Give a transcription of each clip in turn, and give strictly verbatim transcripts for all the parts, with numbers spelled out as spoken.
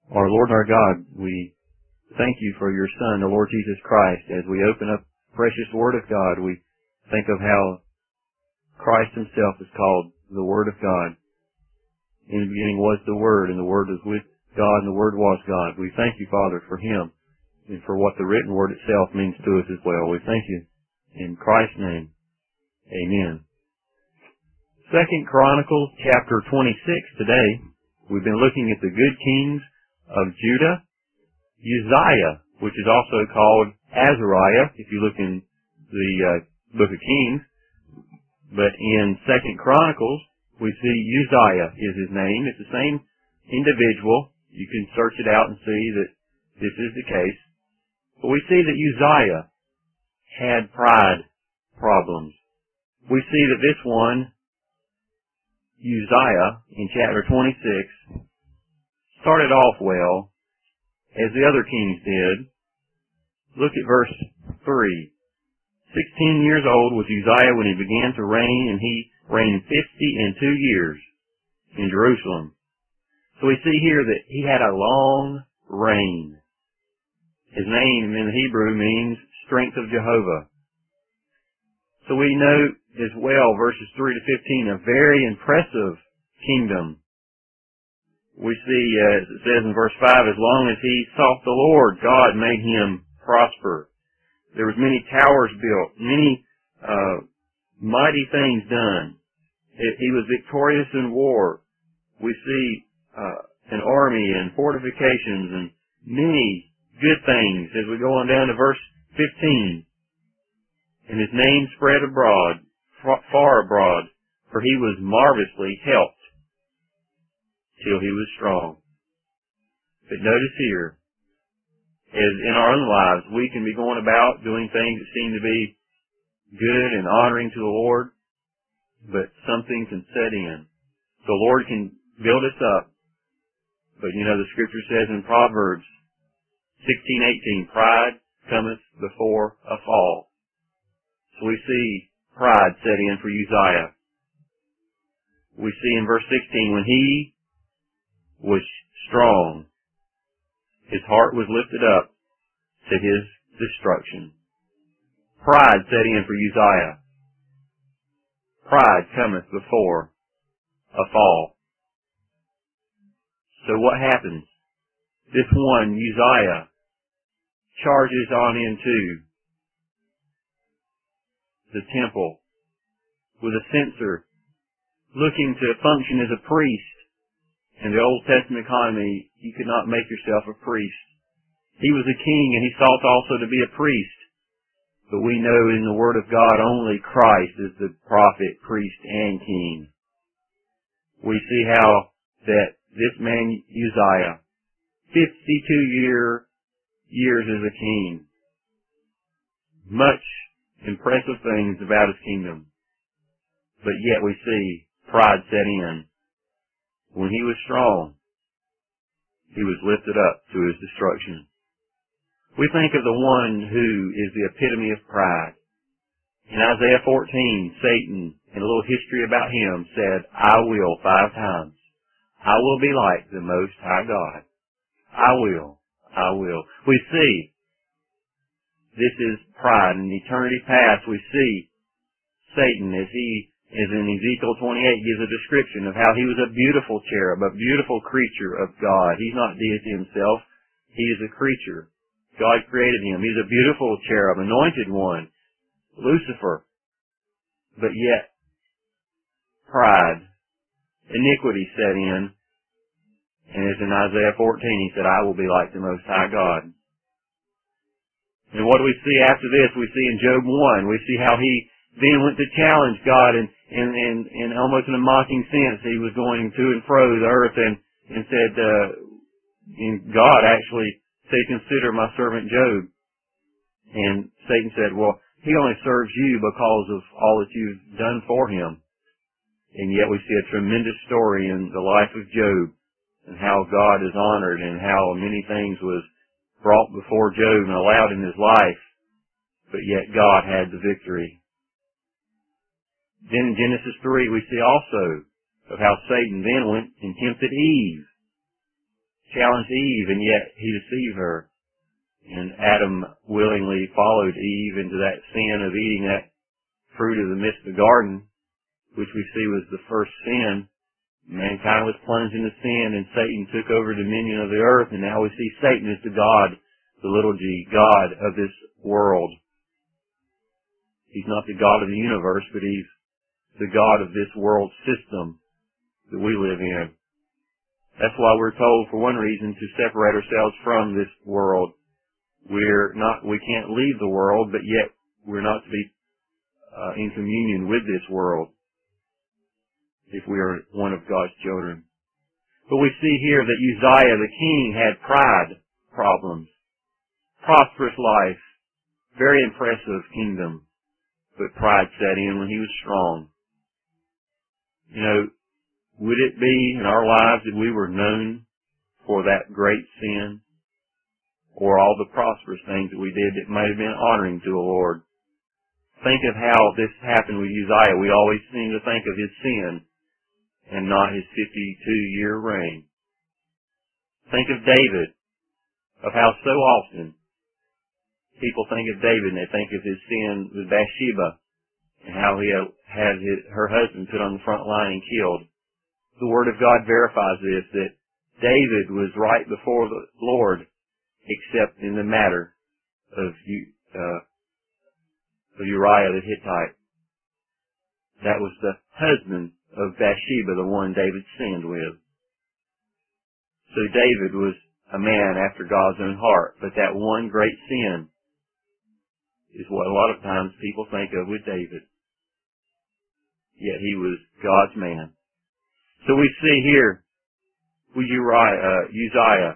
Our Lord and our God, we thank you for your Son, the Lord Jesus Christ. As we open up the precious Word of God, we think of how Christ himself is called the Word of God. In the beginning was the Word, and the Word was with God, and the Word was God. We thank you, Father, for him and for what the written Word itself means to us as well. We thank you. In Christ's name, amen. Second Chronicles chapter twenty-six today. We've been looking at the good kings of Judah. Uzziah, which is also called Azariah, if you look in the uh, book of Kings. But in Second Chronicles, we see Uzziah is his name. It's the same individual. You can search it out and see that this is the case. But we see that Uzziah had pride problems. We see that this one, Uzziah, in chapter twenty-six, started off well, as the other kings did. Look at verse three. Sixteen years old was Uzziah when he began to reign, and he reigned fifty and two years in Jerusalem. So we see here that he had a long reign. His name in the Hebrew means strength of Jehovah. So we note as well, verses three to fifteen, a very impressive kingdom. We see, as it says in verse five, as long as he sought the Lord, God made him prosper. There was many towers built, many uh, mighty things done. It, he was victorious in war. We see uh, an army and fortifications and many good things as we go on down to verse fifteen. And his name spread abroad, far abroad, for he was marvelously helped till he was strong. But notice here, as in our own lives, we can be going about doing things that seem to be good and honoring to the Lord, but something can set in. The Lord can build us up, but you know the scripture says in Proverbs sixteen eighteen, pride cometh before a fall. So we see pride set in for Uzziah. We see in verse sixteen, when he was strong, his heart was lifted up to his destruction. Pride set in for Uzziah. Pride cometh before a fall. So what happens? This one, Uzziah, charges on into the temple with a censer, looking to function as a priest. In the Old Testament economy, you could not make yourself a priest. He was a king, and he sought also to be a priest. But we know in the Word of God only Christ is the prophet, priest, and king. We see how that this man Uzziah, fifty-two year, years as a king, much impressive things about his kingdom. But yet we see pride set in. When he was strong, he was lifted up to his destruction. We think of the one who is the epitome of pride. In Isaiah fourteen, Satan, in a little history about him, said, I will five times. I will be like the Most High God. I will. I will. We see this is pride. In eternity past, we see Satan as he, as in Ezekiel twenty-eight, gives a description of how he was a beautiful cherub, a beautiful creature of God. He's not deity himself. He is a creature. God created him. He's a beautiful cherub, anointed one, Lucifer. But yet, pride, iniquity set in. And as in Isaiah fourteen, he said, I will be like the Most High God. And what do we see after this? We see in Job one, we see how he then went to challenge God, and in, in, in almost in a mocking sense, he was going to and fro the earth and, and said, uh, and God actually said, consider my servant Job. And Satan said, well, he only serves you because of all that you've done for him. And yet we see a tremendous story in the life of Job and how God is honored and how many things was brought before Job and allowed in his life, but yet God had the victory. Then in Genesis three, we see also of how Satan then went and tempted Eve. challenged Eve, and yet he deceived her. And Adam willingly followed Eve into that sin of eating that fruit of the midst of the garden, which we see was the first sin. Mankind was plunged into sin, and Satan took over dominion of the earth, and now we see Satan as the God, the little g, God of this world. He's not the God of the universe, but he's the God of this world system that we live in. That's why we're told, for one reason, to separate ourselves from this world. We're not, we can't leave the world, but yet we're not to be uh, in communion with this world if we are one of God's children. But we see here that Uzziah the king had pride problems. Prosperous life, very impressive kingdom, but pride set in when he was strong. You know, would it be in our lives that we were known for that great sin, or all the prosperous things that we did that might have been honoring to the Lord? Think of how this happened with Uzziah. We always seem to think of his sin and not his fifty-two year reign. Think of David, of how so often people think of David and they think of his sin with Bathsheba and how he had his, her husband put on the front line and killed. The Word of God verifies this, that David was right before the Lord, except in the matter of, uh, of Uriah the Hittite. That was the husband of Bathsheba, the one David sinned with. So David was a man after God's own heart, but that one great sin is what a lot of times people think of with David. Yet he was God's man. So we see here with Uriah, uh, Uzziah,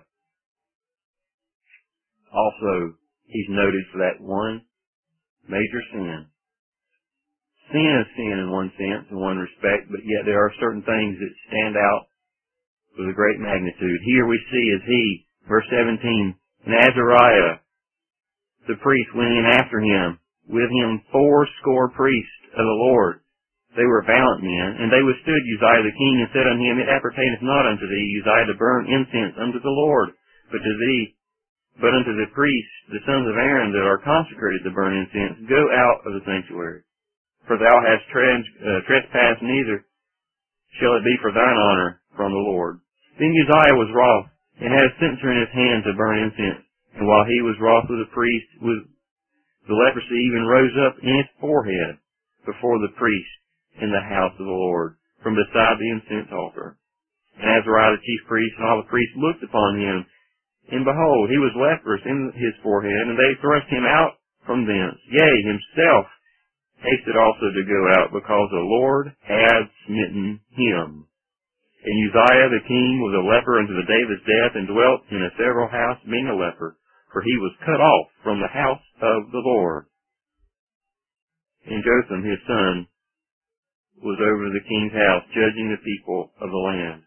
also he's noted for that one major sin. Sin is sin in one sense, in one respect, but yet there are certain things that stand out with a great magnitude. Here we see as he, verse seventeen, and Azariah, the priest, went in after him, with him four score priests of the Lord. They were valiant men, and they withstood Uzziah the king, and said unto him, It appertaineth not unto thee, Uzziah, to burn incense unto the Lord, but to thee, but unto the priests, the sons of Aaron, that are consecrated to burn incense. Go out of the sanctuary. For thou hast trans, uh, trespassed, neither shall it be for thine honor from the Lord. Then Uzziah was wroth, and had a censer in his hand to burn incense. And while he was wroth with the priest, with the leprosy even rose up in his forehead before the priest in the house of the Lord, from beside the incense altar. And Azariah the chief priest and all the priests looked upon him, and behold, he was leprous in his forehead, and they thrust him out from thence. Yea, himself hasted also to go out, because the Lord had smitten him. And Uzziah the king was a leper unto the day of his death, and dwelt in a several house, being a leper, for he was cut off from the house of the Lord. And Jotham his son was over the king's house, judging the people of the land.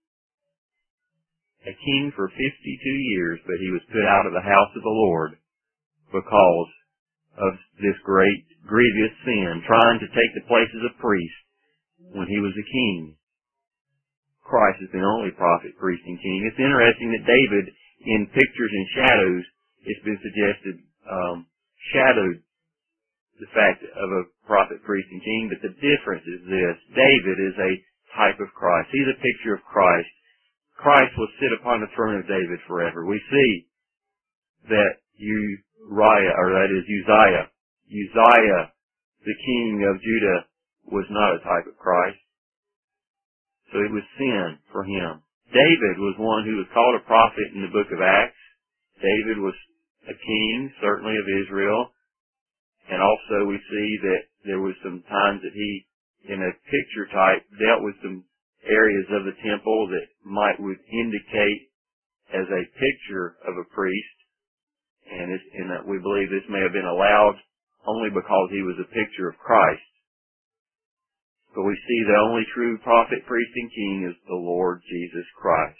A king for fifty-two years, but he was put out of the house of the Lord because of this great, grievous sin, trying to take the places of priests when he was a king. Christ is the only prophet, priest, and king. It's interesting that David, in pictures and shadows, it's been suggested, um, shadowed the fact of a prophet, priest, and king, but the difference is this. David is a type of Christ. He's a picture of Christ. Christ will sit upon the throne of David forever. We see that Uriah, or that is Uzziah, Uzziah, the king of Judah, was not a type of Christ. So it was sin for him. David was one who was called a prophet in the book of Acts. David was a king, certainly of Israel. And also we see that there was some times that he, in a picture type, dealt with some areas of the temple that might would indicate as a picture of a priest. And, it's, and that we believe this may have been allowed only because he was a picture of Christ. But we see the only true prophet, priest, and king is the Lord Jesus Christ.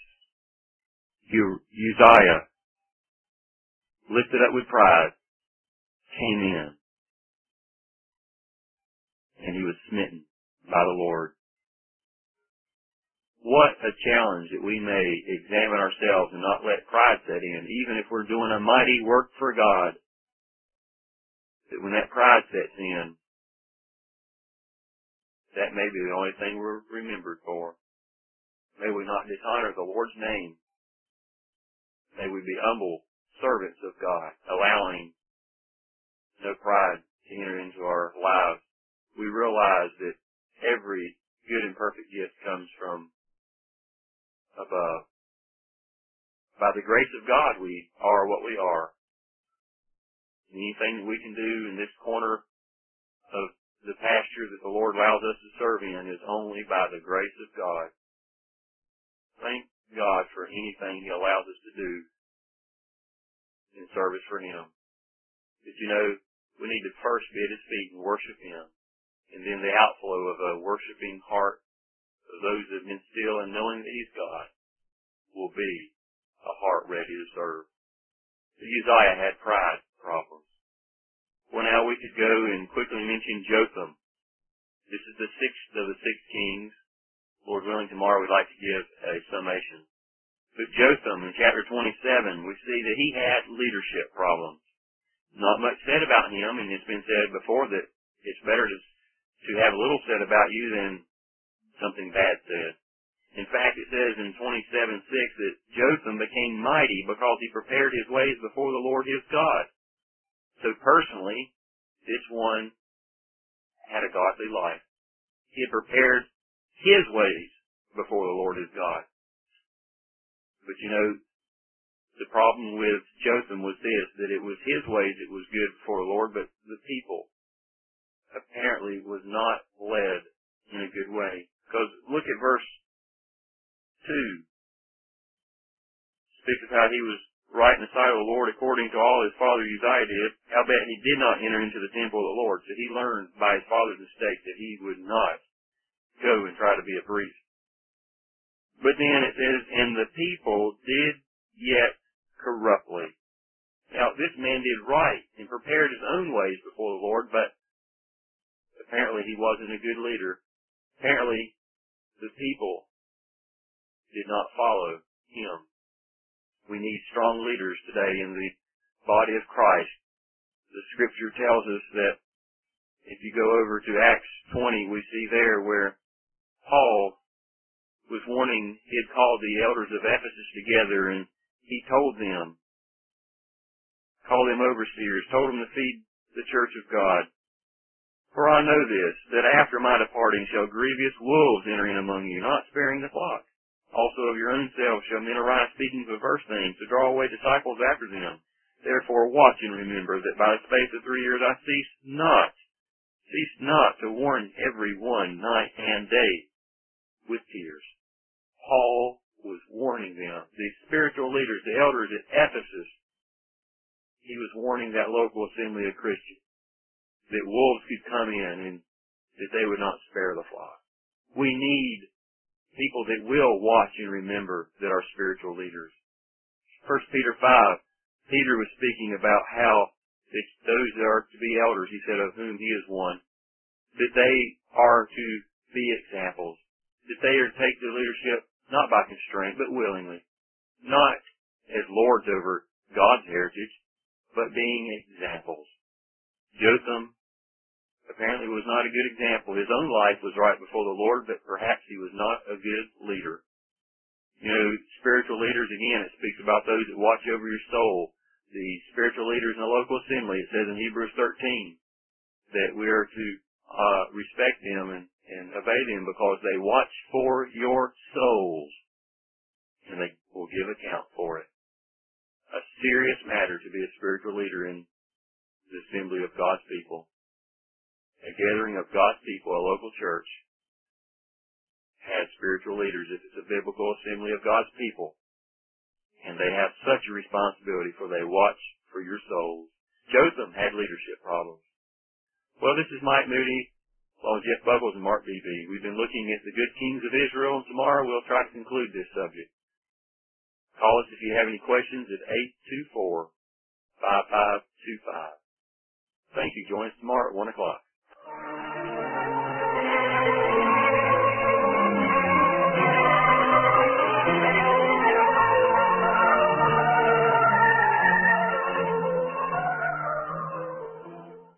Uzziah, lifted up with pride, came in. And he was smitten by the Lord. what a challenge that we may examine ourselves and not let pride set in, even if we're doing a mighty work for God, that when that pride sets in, that may be the only thing we're remembered for. May we not dishonor the Lord's name. May we be humble servants of God, allowing no pride to enter into our lives. We realize that every good and perfect gift comes from above. By the grace of God, we are what we are. Anything that we can do in this corner of the pasture that the Lord allows us to serve in is only by the grace of God. Thank God for anything He allows us to do in service for Him. But you know, we need to first be at His feet and worship Him. And then the outflow of a worshiping heart of those that have been still and knowing that He's God will be a heart ready to serve. Uzziah had pride problems. Well, now we could go and quickly mention Jotham. This is the sixth of the six kings. Lord willing, tomorrow we'd like to give a summation. But Jotham, in chapter twenty-seven, we see that he had leadership problems. Not much said about him, and it's been said before that it's better to, to have little said about you than something bad said. In fact, it says in twenty-seven six that Jotham became mighty because he prepared his ways before the Lord his God. So personally, this one had a godly life. He had prepared his ways before the Lord his God. But you know, the problem with Jotham was this, that it was his ways that was good before the Lord, but the people apparently was not led in a good way. Because look at verse two. Speaks of how he was right in the sight of the Lord according to all his father Uzziah did. Howbeit he did not enter into the temple of the Lord. So he learned by his father's mistake that he would not go and try to be a priest. But then it says, and the people did yet corruptly. Now this man did right and prepared his own ways before the Lord, but apparently he wasn't a good leader. Apparently the people did not follow him. We need strong leaders today in the body of Christ. The scripture tells us that if you go over to Acts twenty, we see there where Paul was warning, he had called the elders of Ephesus together and he told them, called them overseers, told them to feed the church of God. For I know this, that after my departing shall grievous wolves enter in among you, not sparing the flock. Also of your own selves shall men arise speaking perverse things, to draw away disciples after them. Therefore watch and remember that by the space of three years I cease not, cease not to warn every one night and day with tears. Paul was warning them, the spiritual leaders, the elders at Ephesus. He was warning that local assembly of Christians that wolves could come in and that they would not spare the flock. We need people that will watch and remember that are spiritual leaders. First Peter five, Peter was speaking about how it's those that are to be elders, he said, of whom he is one, that they are to be examples, that they are to take the leadership not by constraint, but willingly, not as lords over God's heritage, but being examples. Jotham apparently was not a good example. His own life was right before the Lord, but perhaps he was not a good leader. You know, spiritual leaders, again, it speaks about those that watch over your soul. The spiritual leaders in the local assembly, it says in Hebrews thirteen, that we are to uh, respect them and, and obey them because they watch for your souls, and they will give account for it. A serious matter to be a spiritual leader in the assembly of God's people. A gathering of God's people, a local church, has spiritual leaders if it's a biblical assembly of God's people. And they have such a responsibility, for they watch for your souls. Jotham had leadership problems. Well, this is Mike Moody, along with Jeff Buggles and Mark Beebe. We've been looking at the good kings of Israel, and tomorrow we'll try to conclude this subject. Call us if you have any questions at eight two four, five five two five. Thank you. Join us tomorrow at one o'clock.